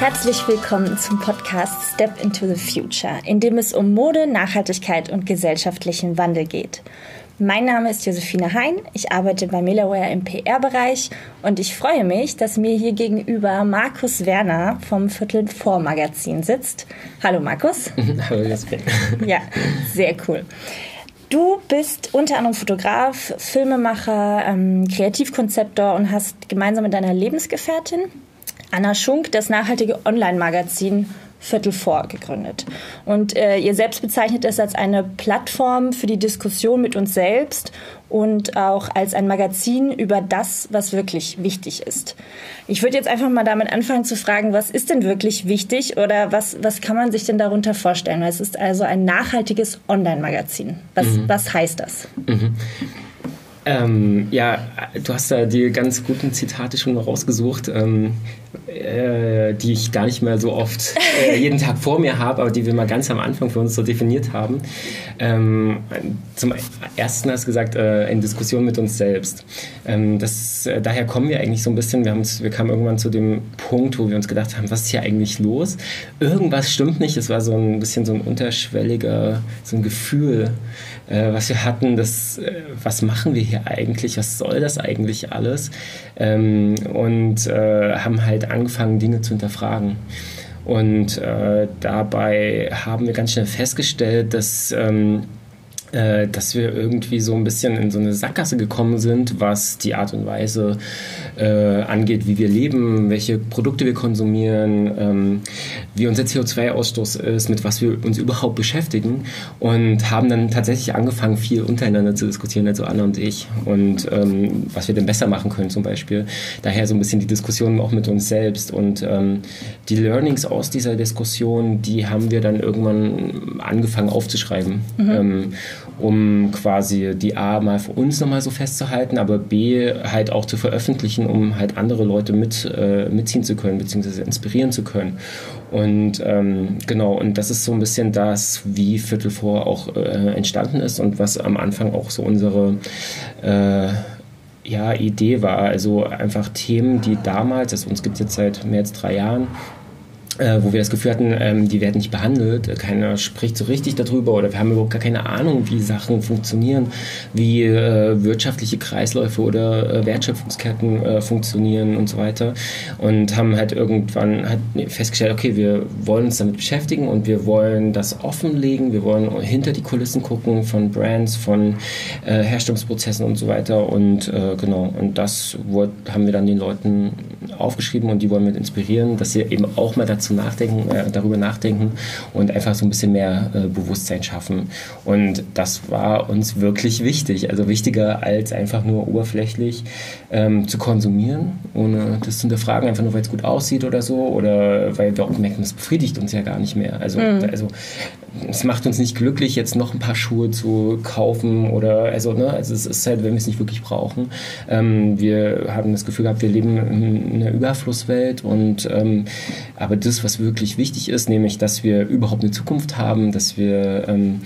Herzlich willkommen zum Podcast Step into the Future, in dem es um Mode, Nachhaltigkeit und gesellschaftlichen Wandel geht. Mein Name ist Josephine Hein, ich arbeite bei Millerware im PR-Bereich und ich freue mich, dass mir hier gegenüber Markus Werner vom Viertel vor Magazin sitzt. Hallo Markus. Hallo Josephine. Ja, sehr cool. Du bist unter anderem Fotograf, Filmemacher, Kreativkonzeptor und hast gemeinsam mit deiner Lebensgefährtin Anna Schunk das nachhaltige Online-Magazin Viertel vor gegründet. Und ihr selbst bezeichnet es als eine Plattform für die Diskussion mit uns selbst und auch als ein Magazin über das, was wirklich wichtig ist. Ich würde jetzt einfach mal damit anfangen zu fragen, was ist denn wirklich wichtig oder was kann man sich denn darunter vorstellen? Es ist also ein nachhaltiges Online-Magazin. Was heißt das? Ja, du hast da die ganz guten Zitate schon rausgesucht, die ich gar nicht mehr so oft jeden Tag vor mir habe, aber die wir mal ganz am Anfang für uns so definiert haben. Zum Ersten hast du gesagt, in Diskussion mit uns selbst. Daher kommen wir eigentlich so ein bisschen, wir kamen irgendwann zu dem Punkt, wo wir uns gedacht haben, was ist hier eigentlich los? Irgendwas stimmt nicht, es war so ein bisschen so ein unterschwelliger, so ein Gefühl, was wir hatten, was machen wir hier eigentlich, was soll das eigentlich alles? Und haben halt angefangen, Dinge zu hinterfragen. Und dabei haben wir ganz schnell festgestellt, dass wir irgendwie so ein bisschen in so eine Sackgasse gekommen sind, was die Art und Weise angeht, wie wir leben, welche Produkte wir konsumieren, wie unser CO2-Ausstoß ist, mit was wir uns überhaupt beschäftigen und haben dann tatsächlich angefangen, viel untereinander zu diskutieren, also Anna und ich und was wir denn besser machen können zum Beispiel. Daher so ein bisschen die Diskussion auch mit uns selbst und die Learnings aus dieser Diskussion, die haben wir dann irgendwann angefangen aufzuschreiben. Um quasi die A mal für uns nochmal so festzuhalten, aber B halt auch zu veröffentlichen, um halt andere Leute mitziehen zu können, beziehungsweise inspirieren zu können. Und genau, und das ist so ein bisschen das, wie Viertel vor auch entstanden ist und was am Anfang auch so unsere Idee war. Also einfach Themen, die damals, also uns gibt es jetzt seit mehr als 3 Jahren, wo wir das Gefühl hatten, die werden nicht behandelt, keiner spricht so richtig darüber oder wir haben überhaupt gar keine Ahnung, wie Sachen funktionieren, wie wirtschaftliche Kreisläufe oder Wertschöpfungsketten funktionieren und so weiter und haben halt irgendwann festgestellt, okay, wir wollen uns damit beschäftigen und wir wollen das offenlegen, wir wollen hinter die Kulissen gucken von Brands, von Herstellungsprozessen und so weiter und genau, und das haben wir dann den Leuten aufgeschrieben und die wollen wir inspirieren, dass sie eben auch mal darüber nachdenken und einfach so ein bisschen mehr Bewusstsein schaffen. Und das war uns wirklich wichtig, also wichtiger als einfach nur oberflächlich zu konsumieren, ohne das zu hinterfragen, einfach nur weil es gut aussieht oder so oder weil wir auch merken, das befriedigt uns ja gar nicht mehr. Also es macht uns nicht glücklich, jetzt noch ein paar Schuhe zu kaufen oder also es ist halt, wenn wir es nicht wirklich brauchen. Wir haben das Gefühl gehabt, wir leben in einer Überflusswelt und aber das, was wirklich wichtig ist, nämlich, dass wir überhaupt eine Zukunft haben, dass wir eine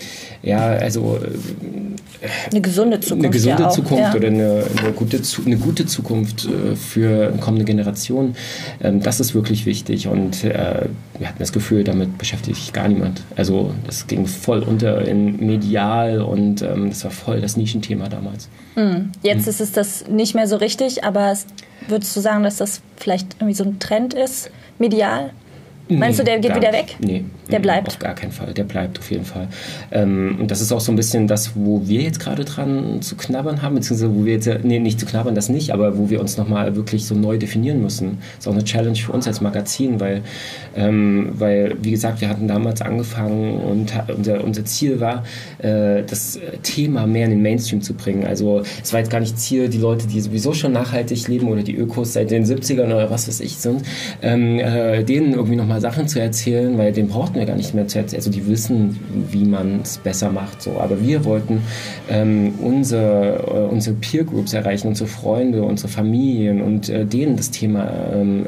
gesunde Zukunft, oder eine gute Zukunft für kommende Generationen, das ist wirklich wichtig und wir hatten das Gefühl, damit beschäftigt sich gar niemand. Also das ging voll unter in medial und das war voll das Nischenthema damals. Jetzt ist es das nicht mehr so richtig, aber würdest du sagen, dass das vielleicht irgendwie so ein Trend ist, medial? Meinst du, der geht wieder weg? Nee. Der bleibt? Auf gar keinen Fall. Der bleibt auf jeden Fall. Und das ist auch so ein bisschen das, wo wir jetzt gerade dran zu knabbern haben, beziehungsweise wo wir jetzt, nicht zu knabbern, das nicht, aber wo wir uns nochmal wirklich so neu definieren müssen. Das ist auch eine Challenge für uns als Magazin, weil wie gesagt, wir hatten damals angefangen und unser Ziel war, das Thema mehr in den Mainstream zu bringen. Also es war jetzt gar nicht Ziel, die Leute, die sowieso schon nachhaltig leben oder die Ökos seit den 70ern oder was weiß ich sind, denen irgendwie nochmal Sachen zu erzählen, weil den brauchten wir gar nicht mehr zu erzählen. Also die wissen, wie man es besser macht. So. Aber wir wollten unsere Peer Groups erreichen, unsere Freunde, unsere Familien und denen das Thema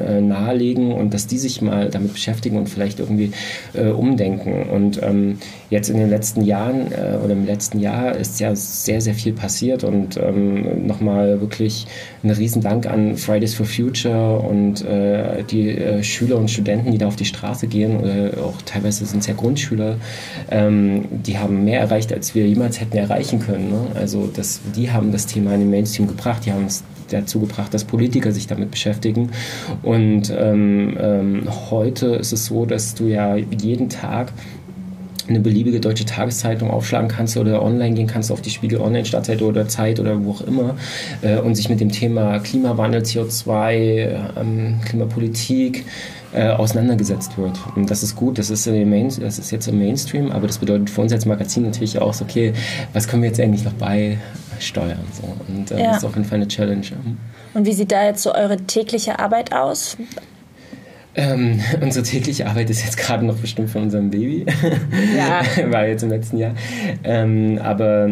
nahelegen und dass die sich mal damit beschäftigen und vielleicht irgendwie umdenken. Und jetzt in den letzten Jahren oder im letzten Jahr ist ja sehr, sehr viel passiert und nochmal wirklich ein Riesendank an Fridays for Future und die Schüler und Studenten, die da auf die Straße gehen, oder auch teilweise sind es ja Grundschüler, die haben mehr erreicht, als wir jemals hätten erreichen können. Ne? Also die haben das Thema in den Mainstream gebracht, die haben es dazu gebracht, dass Politiker sich damit beschäftigen. Und heute ist es so, dass du ja jeden Tag eine beliebige deutsche Tageszeitung aufschlagen kannst oder online gehen kannst auf die Spiegel Online-Startseite oder Zeit oder wo auch immer und sich mit dem Thema Klimawandel, CO2, Klimapolitik auseinandergesetzt wird. Und das ist gut, das ist jetzt im Mainstream, aber das bedeutet für uns als Magazin natürlich auch so, okay, was können wir jetzt eigentlich noch beisteuern? So. Und das ist auf jeden Fall eine Challenge. Und wie sieht da jetzt so eure tägliche Arbeit aus? Unsere tägliche Arbeit ist jetzt gerade noch bestimmt von unserem Baby. Ja. War jetzt im letzten Jahr. Aber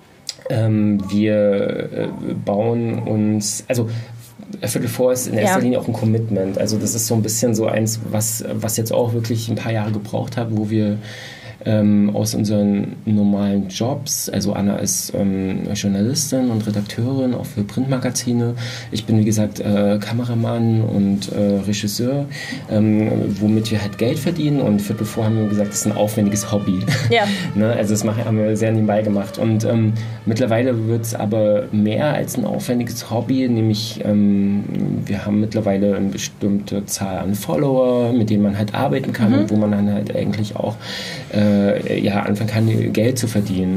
wir bauen uns, also Viertel vor ist in erster Linie auch ein Commitment. Also das ist so ein bisschen so eins, was jetzt auch wirklich ein paar Jahre gebraucht hat, wo wir aus unseren normalen Jobs, also Anna ist Journalistin und Redakteurin, auch für Printmagazine. Ich bin, wie gesagt, Kameramann und Regisseur, womit wir halt Geld verdienen, und Viertel vor haben wir gesagt, das ist ein aufwendiges Hobby. Ja. Ne? Also das haben wir sehr nebenbei gemacht, und mittlerweile wird es aber mehr als ein aufwendiges Hobby, nämlich wir haben mittlerweile eine bestimmte Zahl an Follower, mit denen man halt arbeiten kann und wo man dann halt eigentlich auch anfangen kann, Geld zu verdienen.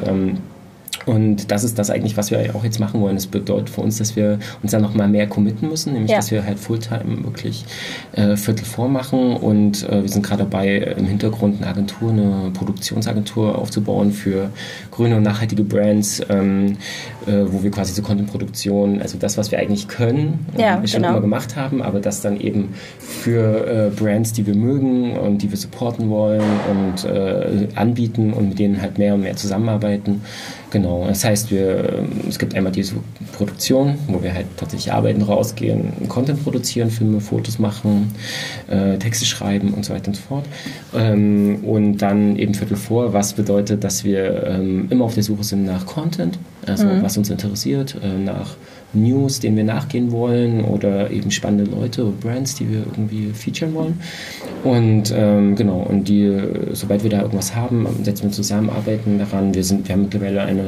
Und das ist das eigentlich, was wir auch jetzt machen wollen. Das bedeutet für uns, dass wir uns dann nochmal mehr committen müssen, nämlich dass wir halt Fulltime wirklich Viertel vor machen, und wir sind gerade dabei, im Hintergrund eine Produktionsagentur aufzubauen für grüne und nachhaltige Brands, wo wir quasi so Content-Produktion, also das, was wir eigentlich können, schon immer gemacht haben, aber das dann eben für Brands, die wir mögen und die wir supporten wollen und anbieten und mit denen halt mehr und mehr zusammenarbeiten. Genau, das heißt, es gibt einmal diese Produktion, wo wir halt tatsächlich arbeiten, rausgehen, Content produzieren, Filme, Fotos machen, Texte schreiben und so weiter und so fort. Und dann eben Viertel vor, was bedeutet, dass wir immer auf der Suche sind nach Content, also was uns interessiert, nach News, denen wir nachgehen wollen, oder eben spannende Leute, Brands, die wir irgendwie featuren wollen. Und sobald wir da irgendwas haben, setzen wir zusammen, arbeiten daran. Wir haben mittlerweile eine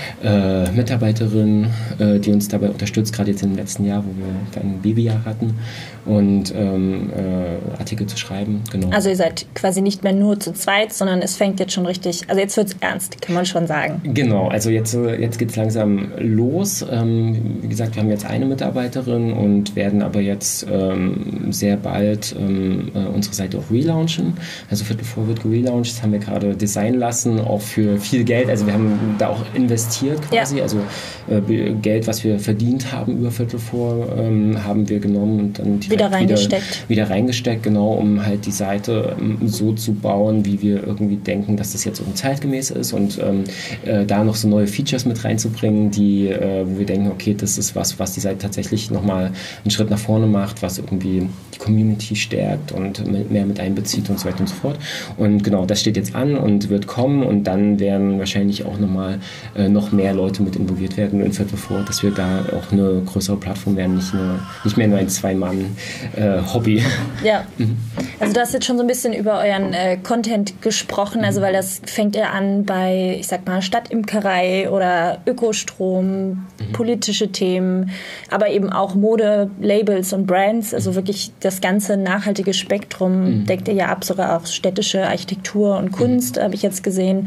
Mitarbeiterin, die uns dabei unterstützt, gerade jetzt im letzten Jahr, wo wir ein Babyjahr hatten, und Artikel zu schreiben. Genau. Also ihr seid quasi nicht mehr nur zu zweit, sondern es fängt jetzt schon richtig, also jetzt wird es ernst, kann man schon sagen. Genau, also jetzt geht es langsam los. Wie gesagt, wir haben jetzt eine Mitarbeiterin und werden aber jetzt sehr bald unsere Seite auch relaunchen. Also Viertel vor wird gelauncht, das haben wir gerade designen lassen, auch für viel Geld. Also wir haben da auch investiert quasi, also Geld, was wir verdient haben über Viertel vor, haben wir genommen und dann wieder reingesteckt, genau, um halt die Seite so zu bauen, wie wir irgendwie denken, dass das jetzt irgendwie zeitgemäß ist, und da noch so neue Features mit reinzubringen, wo wir denken, okay, das ist was die Seite tatsächlich nochmal einen Schritt nach vorne macht, was irgendwie die Community stärkt und mehr mit einbezieht und so weiter und so fort. Und genau, das steht jetzt an und wird kommen, und dann werden wahrscheinlich auch noch mehr Leute mit involviert werden in Viertel vor, dass wir da auch eine größere Plattform werden, nicht mehr nur ein Zwei-Mann-Hobby. Ja, also du hast jetzt schon so ein bisschen über euren Content gesprochen, also weil das fängt ja an bei, ich sag mal, Stadtimkerei oder Ökostrom, politische Themen, aber eben auch Mode, Labels und Brands, also wirklich das ganze nachhaltige Spektrum deckt ihr ja ab, sogar auch städtische Architektur und Kunst, habe ich jetzt gesehen.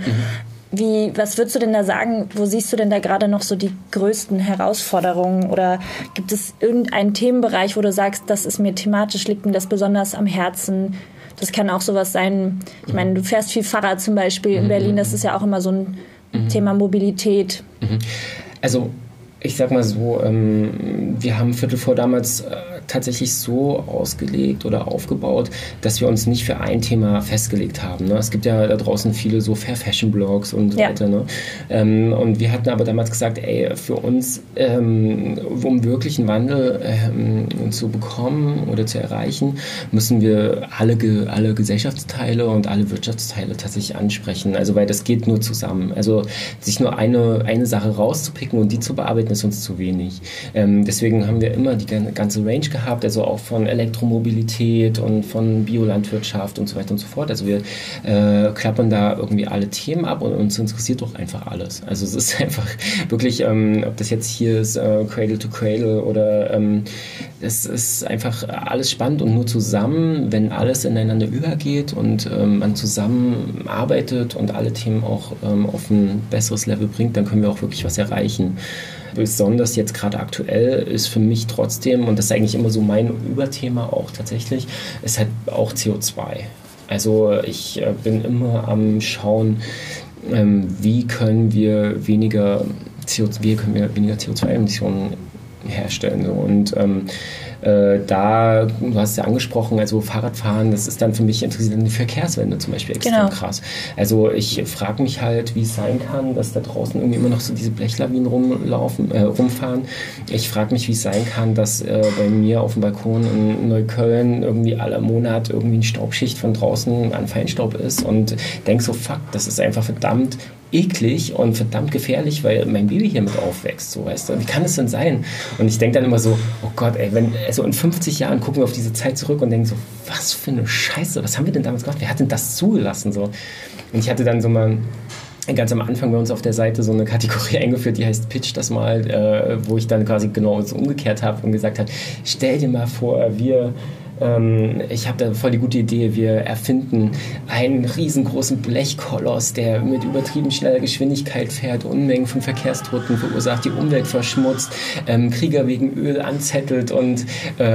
Was würdest du denn da sagen, wo siehst du denn da gerade noch so die größten Herausforderungen, oder gibt es irgendeinen Themenbereich, wo du sagst, das ist mir thematisch, liegt mir das besonders am Herzen? Das kann auch sowas sein, ich meine, du fährst viel Fahrrad zum Beispiel in Berlin, das ist ja auch immer so ein Thema Mobilität. Also ich sag mal so, wir haben Viertel vor damals tatsächlich so ausgelegt oder aufgebaut, dass wir uns nicht für ein Thema festgelegt haben. Ne? Es gibt ja da draußen viele so Fair Fashion Blogs und so weiter. Ne? Und wir hatten aber damals gesagt, ey, für uns, um wirklich einen Wandel zu bekommen oder zu erreichen, müssen wir alle Gesellschaftsteile und alle Wirtschaftsteile tatsächlich ansprechen. Also weil das geht nur zusammen. Also sich nur eine Sache rauszupicken und die zu bearbeiten, ist uns zu wenig. Deswegen haben wir immer die ganze Range gehabt, also auch von Elektromobilität und von Biolandwirtschaft und so weiter und so fort. Also wir klappern da irgendwie alle Themen ab und uns interessiert doch einfach alles. Also es ist einfach wirklich, ob das jetzt hier ist, Cradle to Cradle oder es ist einfach alles spannend und nur zusammen, wenn alles ineinander übergeht und man zusammen arbeitet und alle Themen auch auf ein besseres Level bringt, dann können wir auch wirklich was erreichen. Besonders jetzt gerade aktuell ist für mich trotzdem, und das ist eigentlich immer so mein Überthema auch tatsächlich, ist halt auch CO2. Also ich bin immer am Schauen, wie können wir weniger CO2-Emissionen herstellen. Und da, du hast es ja angesprochen, also Fahrradfahren, das ist dann für mich interessiert die Verkehrswende zum Beispiel extrem krass. Also ich frage mich halt, wie es sein kann, dass da draußen irgendwie immer noch so diese Blechlawinen rumfahren. Ich frage mich, wie es sein kann, dass bei mir auf dem Balkon in Neukölln irgendwie aller Monat irgendwie eine Staubschicht von draußen an Feinstaub ist und denke so, fuck, das ist einfach verdammt eklig und verdammt gefährlich, weil mein Baby hier mit aufwächst, so, weißt du, wie kann es denn sein? Und ich denke dann immer so, oh Gott, ey, also in 50 Jahren gucken wir auf diese Zeit zurück und denken so, was für eine Scheiße, was haben wir denn damals gemacht? Wer hat denn das zugelassen, so? Und ich hatte dann so mal ganz am Anfang bei uns auf der Seite so eine Kategorie eingeführt, die heißt Pitch das mal, wo ich dann quasi genau so umgekehrt habe und gesagt habe, stell dir mal vor, ich habe da voll die gute Idee, wir erfinden einen riesengroßen Blechkoloss, der mit übertrieben schneller Geschwindigkeit fährt, Unmengen von Verkehrstoten verursacht, die Umwelt verschmutzt, Krieger wegen Öl anzettelt und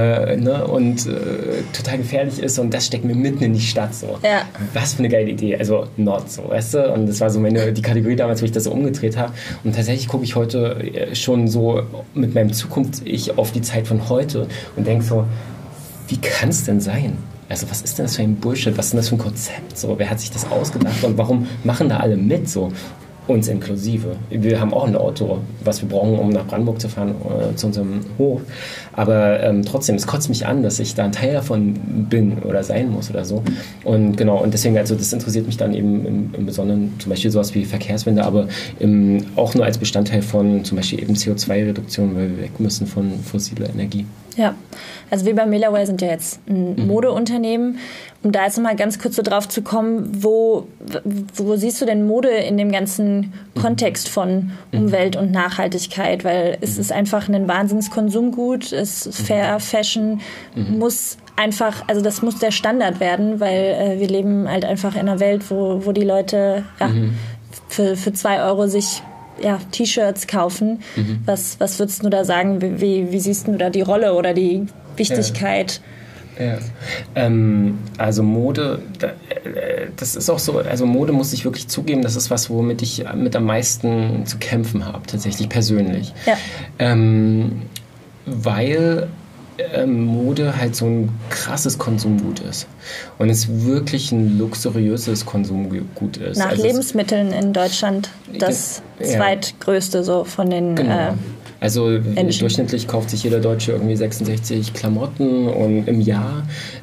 total gefährlich ist, und das stecken wir mitten in die Stadt so. Ja. Was für eine geile Idee, also not so, weißt du? Und das war so die Kategorie damals, wo ich das so umgedreht habe, und tatsächlich gucke ich heute schon so mit meinem Zukunft-Ich auf die Zeit von heute und denke so, wie kann es denn sein? Also was ist denn das für ein Bullshit? Was ist denn das für ein Konzept? So, wer hat sich das ausgedacht und warum machen da alle mit? So, uns inklusive. Wir haben auch ein Auto, was wir brauchen, um nach Brandenburg zu fahren, zu unserem Hof. Aber trotzdem, es kotzt mich an, dass ich da ein Teil davon bin oder sein muss oder so. Und genau, und deswegen, also das interessiert mich dann eben im Besonderen, zum Beispiel sowas wie Verkehrswende, aber auch nur als Bestandteil von zum Beispiel eben CO2-Reduktion, weil wir weg müssen von fossiler Energie. Ja, also wir bei Millerwell sind ja jetzt ein Modeunternehmen. Um da jetzt nochmal ganz kurz so drauf zu kommen, wo siehst du denn Mode in dem ganzen Kontext von Umwelt und Nachhaltigkeit? Weil es ist einfach ein Wahnsinnskonsumgut, Fair Fashion muss einfach, also das muss der Standard werden, weil wir leben halt einfach in einer Welt, wo die Leute für 2 Euro sich T-Shirts kaufen. Was würdest du da sagen? Wie siehst du da die Rolle oder die Wichtigkeit? Ja. Also Mode, das ist auch so, also Mode muss ich wirklich zugeben, das ist was, womit ich mit am meisten zu kämpfen habe, tatsächlich persönlich. Ja. Weil Mode halt so ein krasses Konsumgut ist und es wirklich ein luxuriöses Konsumgut ist. Nach also Lebensmitteln in Deutschland das zweitgrößte so von den Also durchschnittlich kauft sich jeder Deutsche irgendwie 66 Klamotten im Jahr.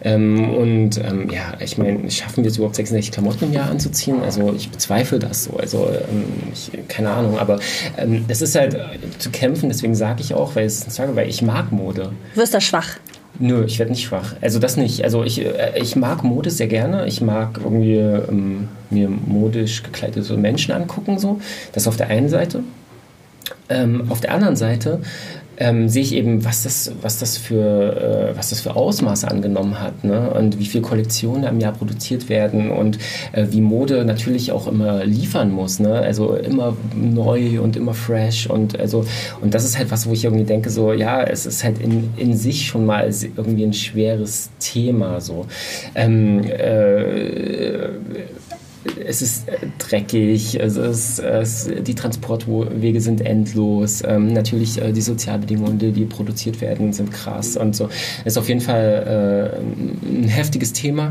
Ich meine, schaffen wir es überhaupt 66 Klamotten im Jahr anzuziehen? Also ich bezweifle das so. Also keine Ahnung, aber das ist halt zu kämpfen, deswegen sage ich auch, weil ich mag Mode. Du wirst da schwach. Nö, ich werde nicht schwach. Also das nicht. Also ich mag Mode sehr gerne. Ich mag irgendwie mir modisch gekleidete Menschen angucken, so. Das auf der einen Seite. Auf der anderen Seite sehe ich eben, was das für Ausmaße angenommen hat, ne? Und wie viele Kollektionen im Jahr produziert werden und wie Mode natürlich auch immer liefern muss, ne? Also immer neu und immer fresh und das ist halt was, wo ich irgendwie denke, so ja, es ist halt in sich schon mal irgendwie ein schweres Thema, so. es ist dreckig, die Transportwege sind endlos, natürlich die Sozialbedingungen, die produziert werden, sind krass und so. Es ist auf jeden Fall ein heftiges Thema.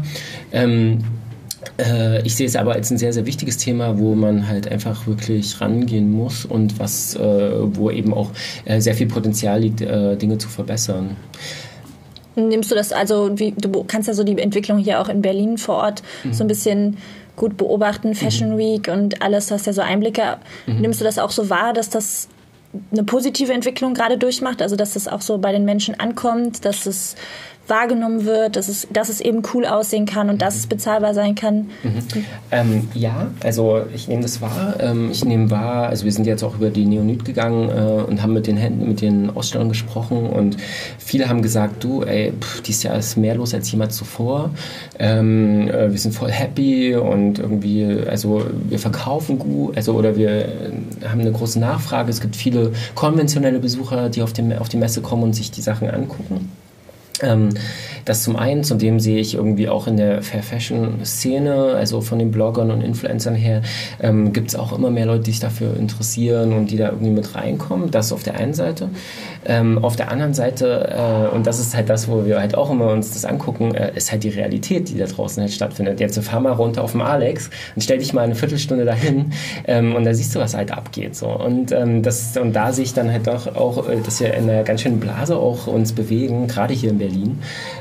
Ich sehe es aber als ein sehr, sehr wichtiges Thema, wo man halt einfach wirklich rangehen muss und wo eben auch sehr viel Potenzial liegt, Dinge zu verbessern. Nimmst du das also, du kannst ja so die Entwicklung hier auch in Berlin vor Ort so ein bisschen gut beobachten, Fashion Week und alles, du hast ja so Einblicke. Nimmst du das auch so wahr, dass das eine positive Entwicklung gerade durchmacht, also dass das auch so bei den Menschen ankommt, dass es wahrgenommen wird, dass es eben cool aussehen kann und dass es bezahlbar sein kann? Ja, also ich nehme das wahr. Ich nehme wahr, also wir sind jetzt auch über die Neonit gegangen und haben mit den Ausstellern gesprochen und viele haben gesagt, du, dieses Jahr ist mehr los als jemals zuvor. Wir sind voll happy und irgendwie, also wir verkaufen gut, oder wir haben eine große Nachfrage. Es gibt viele konventionelle Besucher, die auf die Messe kommen und sich die Sachen angucken. Das zum einen, zudem sehe ich irgendwie auch in der Fair-Fashion-Szene, also von den Bloggern und Influencern her, gibt es auch immer mehr Leute, die sich dafür interessieren und die da irgendwie mit reinkommen. Das auf der einen Seite. Auf der anderen Seite, und das ist halt das, wo wir halt auch immer uns das angucken, ist halt die Realität, die da draußen halt stattfindet. Jetzt fahr mal runter auf den Alex und stell dich mal eine Viertelstunde dahin und da siehst du, was halt abgeht. So. Und da sehe ich dann halt doch auch, dass wir in einer ganz schönen Blase auch uns bewegen, gerade hier in Berlin.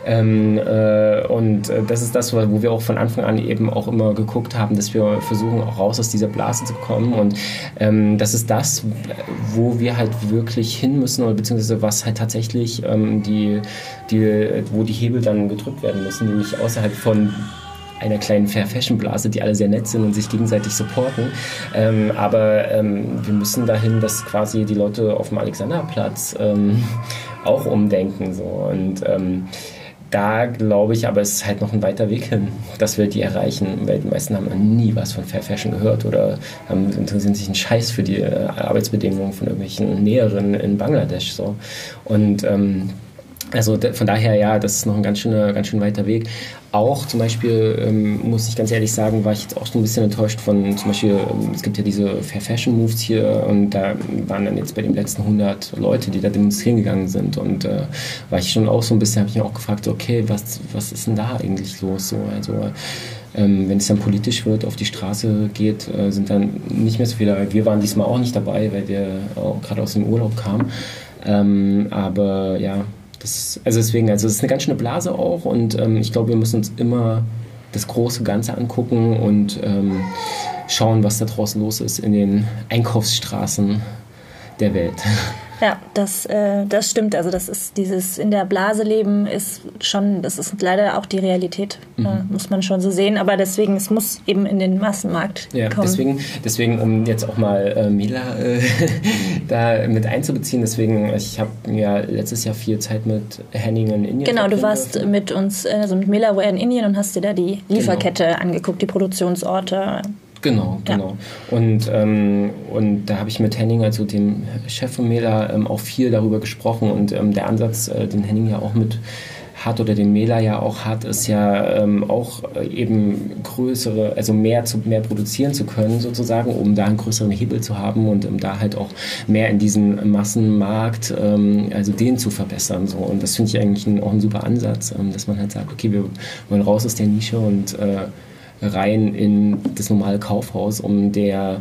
Das ist das, wo wir auch von Anfang an eben auch immer geguckt haben, dass wir versuchen, auch raus aus dieser Blase zu kommen. Und das ist das, wo wir halt wirklich hin müssen, oder beziehungsweise was halt tatsächlich wo die Hebel dann gedrückt werden müssen, nämlich außerhalb von einer kleinen Fair-Fashion-Blase, die alle sehr nett sind und sich gegenseitig supporten. Aber wir müssen dahin, dass quasi die Leute auf dem Alexanderplatz auch umdenken. So. Und da glaube ich, aber es ist halt noch ein weiter Weg hin, dass wir die erreichen, weil die meisten haben nie was von Fair Fashion gehört oder interessieren sich einen Scheiß für die Arbeitsbedingungen von irgendwelchen Näherinnen in Bangladesch. So. Und also von daher, ja, das ist noch ein ganz schön weiter Weg. Auch zum Beispiel, muss ich ganz ehrlich sagen, war ich jetzt auch so ein bisschen enttäuscht von, zum Beispiel, es gibt ja diese Fair Fashion Moves hier und da waren dann jetzt bei den letzten 100 Leute, die da demonstrieren gegangen sind und war ich schon auch so ein bisschen, habe ich mich auch gefragt, okay, was ist denn da eigentlich los? So, also wenn es dann politisch wird, auf die Straße geht, sind dann nicht mehr so viele. Wir waren diesmal auch nicht dabei, weil wir auch gerade aus dem Urlaub kamen. Aber ja, deswegen, es ist eine ganz schöne Blase auch und ich glaube, wir müssen uns immer das große Ganze angucken und schauen, was da draußen los ist in den Einkaufsstraßen der Welt. Ja, das stimmt. Also das ist dieses in der Blase leben ist schon, das ist leider auch die Realität, muss man schon so sehen. Aber deswegen, es muss eben in den Massenmarkt kommen. Deswegen, um jetzt auch mal Mela da mit einzubeziehen, ich habe ja letztes Jahr viel Zeit mit Henning in Indien. Genau, du warst mit uns, also mit Mela in Indien und hast dir da die Lieferkette angeguckt, die Produktionsorte. Genau. Und da habe ich mit Henning, also dem Chef von Mela, auch viel darüber gesprochen. Und der Ansatz, den Henning ja auch mit hat oder den Mela ja auch hat, ist ja auch eben größere, also mehr produzieren zu können sozusagen, um da einen größeren Hebel zu haben und um da halt auch mehr in diesen Massenmarkt, also den zu verbessern. So. Und das finde ich eigentlich auch ein super Ansatz, dass man halt sagt, okay, wir wollen raus aus der Nische und rein in das normale Kaufhaus, um der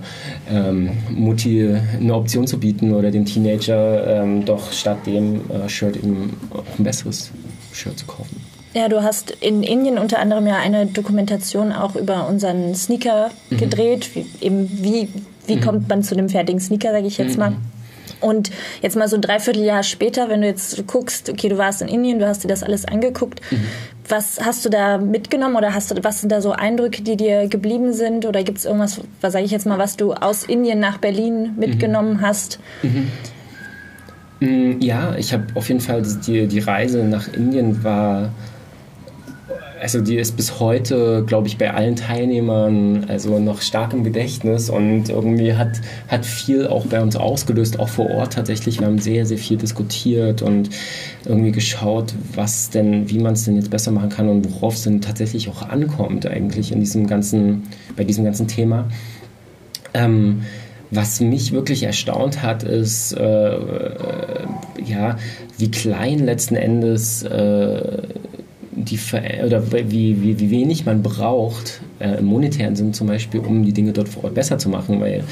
Mutti eine Option zu bieten oder dem Teenager doch statt dem Shirt eben auch ein besseres Shirt zu kaufen. Ja, du hast in Indien unter anderem ja eine Dokumentation auch über unseren Sneaker gedreht. Wie kommt man zu dem fertigen Sneaker, sage ich jetzt mal. Und jetzt mal so ein Dreivierteljahr später, wenn du jetzt guckst, okay, du warst in Indien, du hast dir das alles angeguckt, was hast du da mitgenommen oder was sind da so Eindrücke, die dir geblieben sind? Oder gibt es irgendwas, sage ich jetzt mal, was du aus Indien nach Berlin mitgenommen hast? Ja, ich habe auf jeden Fall die Reise nach Indien war also die ist bis heute, glaube ich, bei allen Teilnehmern also noch stark im Gedächtnis und irgendwie hat viel auch bei uns ausgelöst, auch vor Ort tatsächlich. Wir haben sehr, sehr viel diskutiert und irgendwie geschaut, wie man es denn jetzt besser machen kann und worauf es denn tatsächlich auch ankommt eigentlich bei diesem ganzen Thema. Was mich wirklich erstaunt hat, ist, wie klein letzten Endes wie wenig man braucht, im monetären Sinn zum Beispiel, um die Dinge dort vor Ort besser zu machen, weil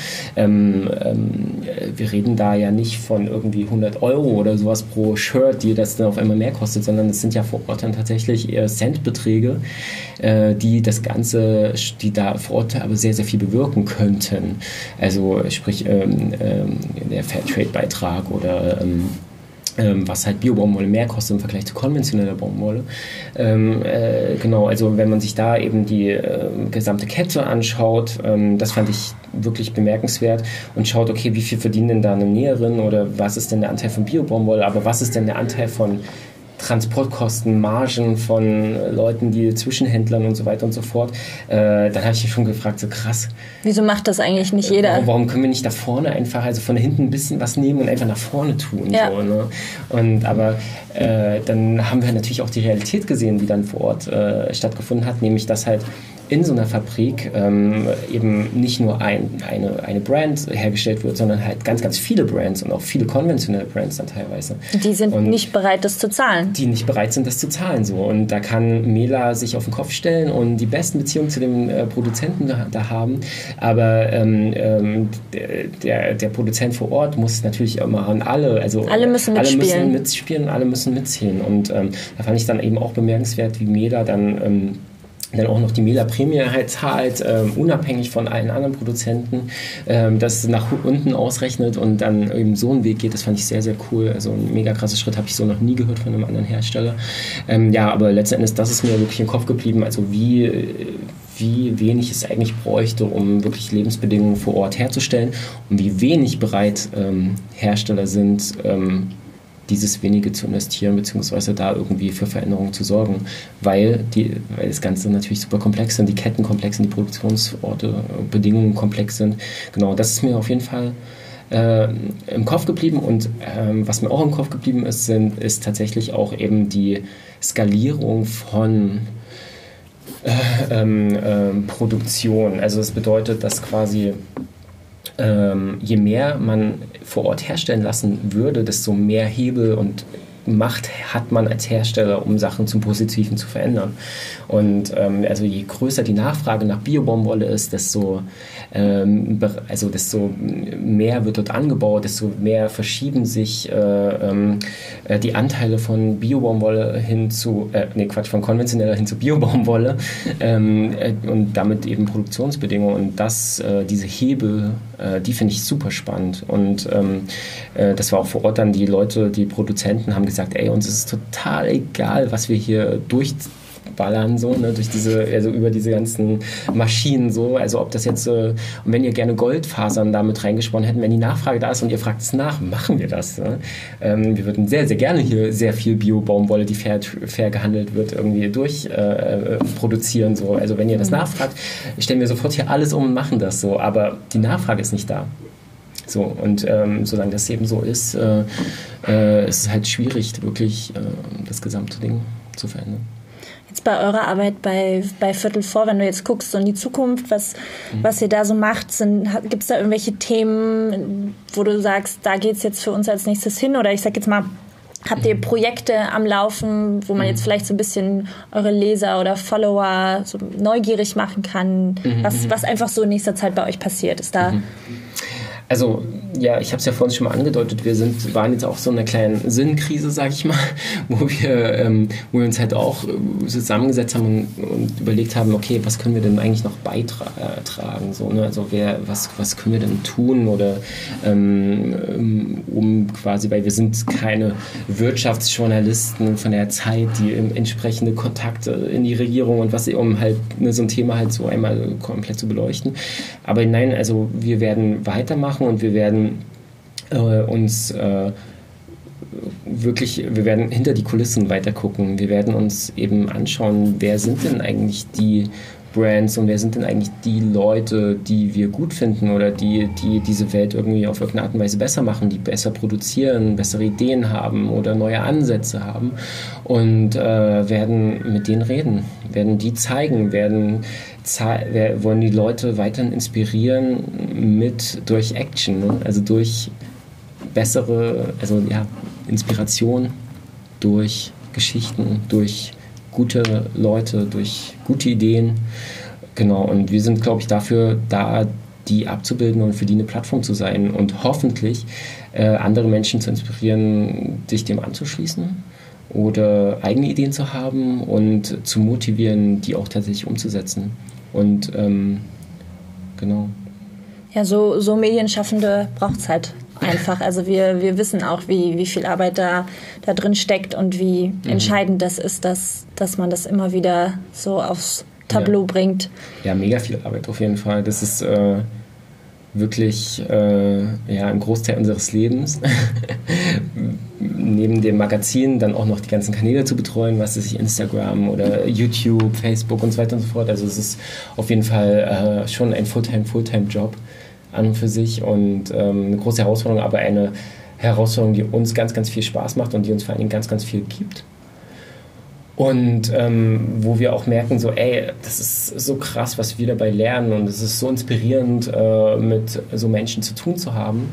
wir reden da ja nicht von irgendwie 100 Euro oder sowas pro Shirt, die das dann auf einmal mehr kostet, sondern es sind ja vor Ort dann tatsächlich eher Centbeträge, die da vor Ort aber sehr, sehr viel bewirken könnten. Also sprich der Fairtrade-Beitrag oder was halt Bio-Baumwolle mehr kostet im Vergleich zu konventioneller Baumwolle. Genau, also wenn man sich da eben die gesamte Kette anschaut, das fand ich wirklich bemerkenswert und schaut, okay, wie viel verdienen denn da eine Näherin oder was ist denn der Anteil von Bio-Baumwolle, aber was ist denn der Anteil von Transportkosten, Margen von Leuten, die Zwischenhändlern und so weiter und so fort. Dann habe ich mich schon gefragt, so krass. Wieso macht das eigentlich nicht jeder? Warum können wir nicht da vorne einfach, also von hinten ein bisschen was nehmen und einfach nach vorne tun? Ja. So, ne? Aber dann haben wir natürlich auch die Realität gesehen, die dann vor Ort stattgefunden hat, nämlich dass halt in so einer Fabrik eben nicht nur eine Brand hergestellt wird, sondern halt ganz, ganz viele Brands und auch viele konventionelle Brands dann teilweise. Die sind nicht bereit, das zu zahlen. Die nicht bereit sind, das zu zahlen. So. Und da kann Mela sich auf den Kopf stellen und die besten Beziehungen zu den Produzenten da haben. Aber der Produzent vor Ort muss natürlich immer an alle müssen mitspielen und alle müssen mitziehen. Und da fand ich dann eben auch bemerkenswert, wie Mela dann auch noch die Mela-Prämie halt zahlt, unabhängig von allen anderen Produzenten, das nach unten ausrechnet und dann eben so einen Weg geht. Das fand ich sehr, sehr cool. Also ein mega krasser Schritt, habe ich so noch nie gehört von einem anderen Hersteller. Aber letzten Endes, das ist mir wirklich im Kopf geblieben, also wie wenig es eigentlich bräuchte, um wirklich Lebensbedingungen vor Ort herzustellen und wie wenig bereit Hersteller sind, dieses wenige zu investieren, beziehungsweise da irgendwie für Veränderungen zu sorgen, weil das Ganze natürlich super komplex sind, die Ketten komplex sind, die Produktionsorte, Bedingungen komplex sind. Genau, das ist mir auf jeden Fall im Kopf geblieben und was mir auch im Kopf geblieben ist tatsächlich auch eben die Skalierung von Produktion. Also das bedeutet, dass quasi je mehr man vor Ort herstellen lassen würde, desto mehr Hebel und Macht hat man als Hersteller, um Sachen zum Positiven zu verändern. Und also je größer die Nachfrage nach Bio-Baumwolle ist, desto mehr wird dort angebaut, desto mehr verschieben sich die Anteile von Bio-Baumwolle von konventioneller hin zu Bio-Baumwolle und damit eben Produktionsbedingungen. Und diese Hebel, die finde ich super spannend. Und das war auch vor Ort dann die Produzenten haben gesagt, uns ist es total egal, was wir hier durchballern, so, ne, über diese ganzen Maschinen, so, also ob das jetzt, und wenn ihr gerne Goldfasern damit reingesponnen hätten, wenn die Nachfrage da ist und ihr fragt es nach, machen wir das. Ne? Wir würden sehr, sehr gerne hier sehr viel Bio-Baumwolle, die fair gehandelt wird, irgendwie produzieren, so, also wenn ihr das nachfragt, stellen wir sofort hier alles um und machen das so, aber die Nachfrage ist nicht da. So, und solange das eben so ist, ist es halt schwierig, wirklich das gesamte Ding zu verändern. Jetzt bei eurer Arbeit bei Viertel vor, wenn du jetzt guckst so in die Zukunft, was ihr da so macht, gibt es da irgendwelche Themen, wo du sagst, da geht es jetzt für uns als nächstes hin? Oder ich sag jetzt mal, habt ihr Projekte am Laufen, wo man jetzt vielleicht so ein bisschen eure Leser oder Follower so neugierig machen kann, was einfach so in nächster Zeit bei euch passiert? Ist da... Also, ja, ich habe es ja vorhin schon mal angedeutet, wir waren jetzt auch so in einer kleinen Sinnkrise, sage ich mal, wo wir uns halt auch zusammengesetzt haben und überlegt haben, okay, was können wir denn eigentlich noch beitragen? So, ne? Also was können wir denn tun? Oder um quasi, weil wir sind keine Wirtschaftsjournalisten von der Zeit, die entsprechende Kontakte in die Regierung und um halt so ein Thema halt so einmal komplett zu beleuchten. Aber nein, also wir werden weitermachen und wir werden uns wirklich, wir werden hinter die Kulissen weiter gucken. Wir werden uns eben anschauen, wer sind denn eigentlich die Brands und wer sind denn eigentlich die Leute, die wir gut finden oder die diese Welt irgendwie auf irgendeine Art und Weise besser machen, die besser produzieren, bessere Ideen haben oder neue Ansätze haben und werden mit denen reden, werden die zeigen, wollen die Leute weiterhin inspirieren durch Action, ne? Also durch bessere, Inspiration, durch Geschichten, durch gute Leute, durch gute Ideen. Genau, und wir sind, glaube ich, dafür da, die abzubilden und für die eine Plattform zu sein und hoffentlich andere Menschen zu inspirieren, sich dem anzuschließen oder eigene Ideen zu haben und zu motivieren, die auch tatsächlich umzusetzen. Und genau. Ja, so Medienschaffende braucht es halt einfach. Also wir wissen auch, wie viel Arbeit da drin steckt und wie entscheidend das ist, dass man das immer wieder so aufs Tableau bringt. Ja, mega viel Arbeit auf jeden Fall. Das ist wirklich ein Großteil unseres Lebens. Neben dem Magazin dann auch noch die ganzen Kanäle zu betreuen, was ist Instagram oder YouTube, Facebook und so weiter und so fort. Also es ist auf jeden Fall schon ein Fulltime-Job an und für sich und eine große Herausforderung, aber eine Herausforderung, die uns ganz, ganz viel Spaß macht und die uns vor allen Dingen ganz, ganz viel gibt. Und wo wir auch merken, so, das ist so krass, was wir dabei lernen und es ist so inspirierend, mit so Menschen zu tun zu haben.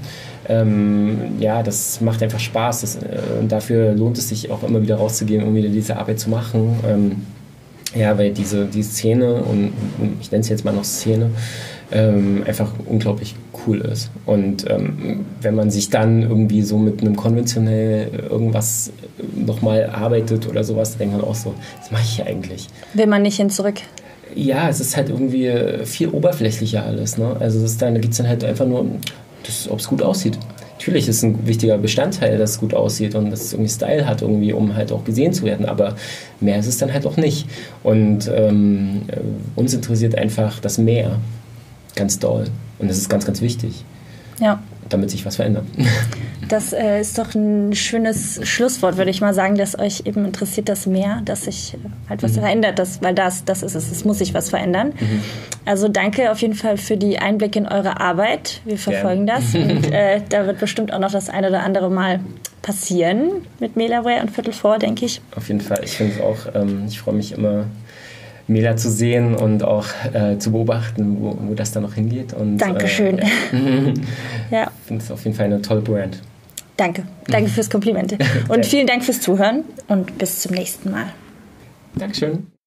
Das macht einfach Spaß und dafür lohnt es sich auch immer wieder rauszugehen, um wieder diese Arbeit zu machen. Weil die Szene, und ich nenne es jetzt mal noch Szene, einfach unglaublich cool ist. Und wenn man sich dann irgendwie so mit einem konventionell irgendwas nochmal arbeitet oder sowas, dann denkt man auch so, was mache ich hier eigentlich? Will man nicht hin zurück? Ja, es ist halt irgendwie viel oberflächlicher alles. Ne? Also da geht es dann halt einfach nur, ob es gut aussieht. Natürlich ist es ein wichtiger Bestandteil, dass es gut aussieht und dass es irgendwie Style hat, irgendwie, um halt auch gesehen zu werden, aber mehr ist es dann halt auch nicht. Und uns interessiert einfach das Mehr ganz doll. Und das ist ganz, ganz wichtig. Ja. Damit sich was verändert. Das ist doch ein schönes Schlusswort, würde ich mal sagen, dass euch eben interessiert das Meer, dass sich halt was verändert, weil das ist es. Es muss sich was verändern. Also danke auf jeden Fall für die Einblicke in eure Arbeit. Wir verfolgen das und da wird bestimmt auch noch das eine oder andere Mal passieren mit Melaware und Viertel vor, denke ich. Auf jeden Fall. Ich finde es auch, ich freue mich immer, Mela zu sehen und auch zu beobachten, wo das dann noch hingeht. Und, Dankeschön. Ja. Ich finde es auf jeden Fall eine tolle Brand. Danke fürs Kompliment. Und vielen Dank fürs Zuhören und bis zum nächsten Mal. Dankeschön.